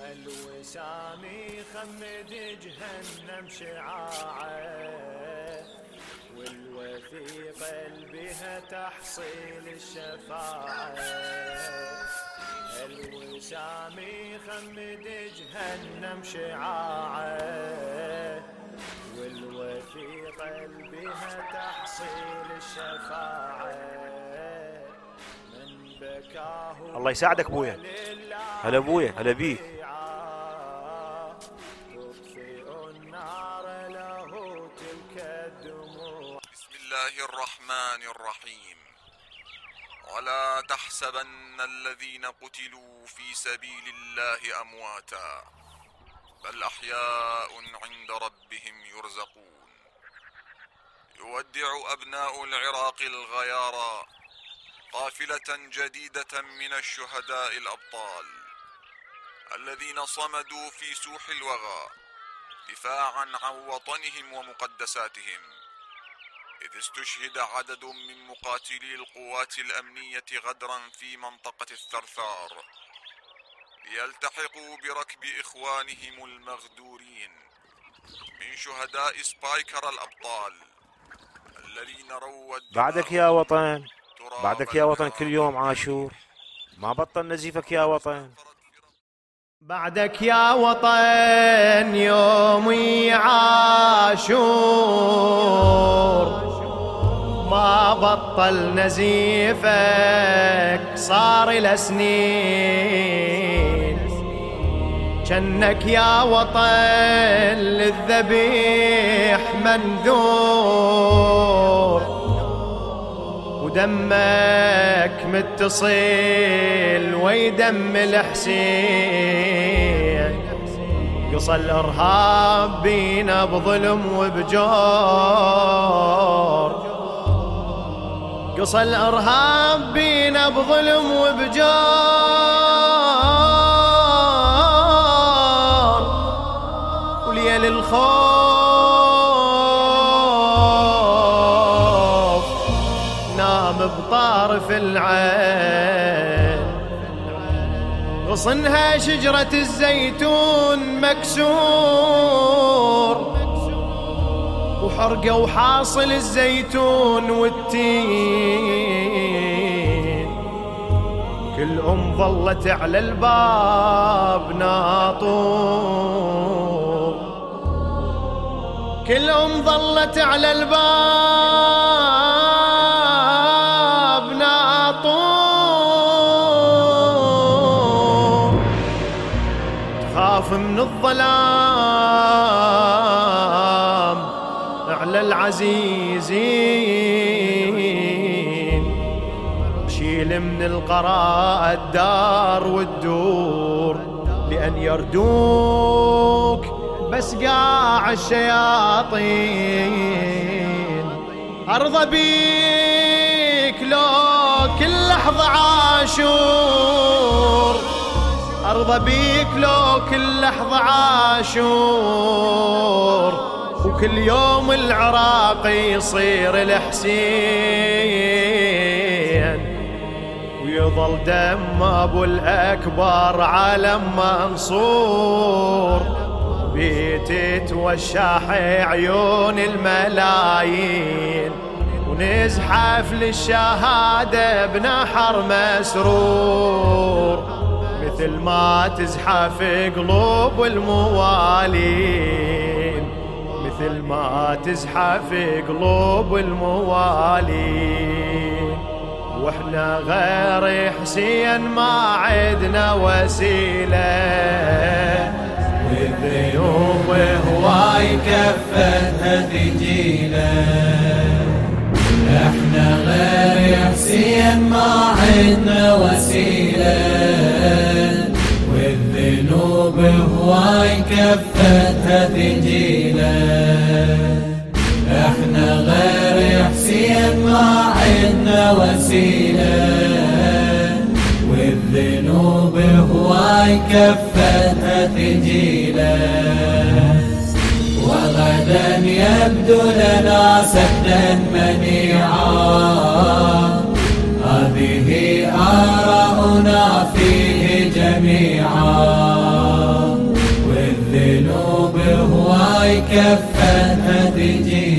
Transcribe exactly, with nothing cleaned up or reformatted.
الوسام يخمد جهنم شعاعه والوثيق بها تحصيل الشفاعة. الوسام يخمد جهنم شعاعه والوثيق بها تحصيل الشفاعة. من بكاه الله يساعدك ابويا. هلا ابويا، هلا بيك. بسم الله الرحمن الرحيم. ولا تحسبن الذين قتلوا في سبيل الله أمواتا بل أحياء عند ربهم يرزقون. يودع أبناء العراق الغيارى قافلة جديدة من الشهداء الأبطال الذين صمدوا في سوح الوغى دفاعا عن وطنهم ومقدساتهم، إذ استشهد عدد من مقاتلي القوات الأمنية غدرا في منطقة الثرثار ليلتحقوا بركب إخوانهم المغدورين من شهداء سبايكر الأبطال الذين رووا بعدك يا وطن، بعدك يا وطن كل يوم عاشور، ما بطل نزيفك يا وطن. بعدك يا وطن يومي عاشور، ما بطل نزيفك صار لسنين. جنك يا وطن للذبيح منذور، ودمك متصل ويدم الحسين. قصى الارهاب بينا بظلم وبجور، قصى الارهاب بينا بظلم وبجور. وليل الخوف نام بطارف العين، غصنها شجرة الزيتون مكسور، وحرقه وحاصل الزيتون والتين. كل أم ظلت على الباب ناطور، كل أم ظلت على الباب ناطور. تخاف من الظلام على العزيزين، شيل من القراء الدار والدور، لأن يردوك بس قاع الشياطين. أرضى بيك لو كل لحظة عاشور، أرضى بيك لو كل لحظة عاشور. وكل يوم العراق يصير الحسين، ويظل دم أبو الأكبر علم منصور. بيت توشح عيون الملايين، ونزحف للشهادة بنحر مسرور، مثل ما تزحف قلوب الموالين، مثل ما تزحف قلوب الموالين. واحنا غير حسين ما عدنا وسيلة، والذنوب هواي كفتها ثقيلة. احنا غير حسين ما عدنا وسيلة، والذنوب هواي كفتها ثقيلة. احنا غير حسين ما عدنا وسيلة، والذنوب هواي كفتها ثقيلة. وغدا يبدو لنا سدا منيعا، هذه آراؤنا فيه جميعا. كفة تجي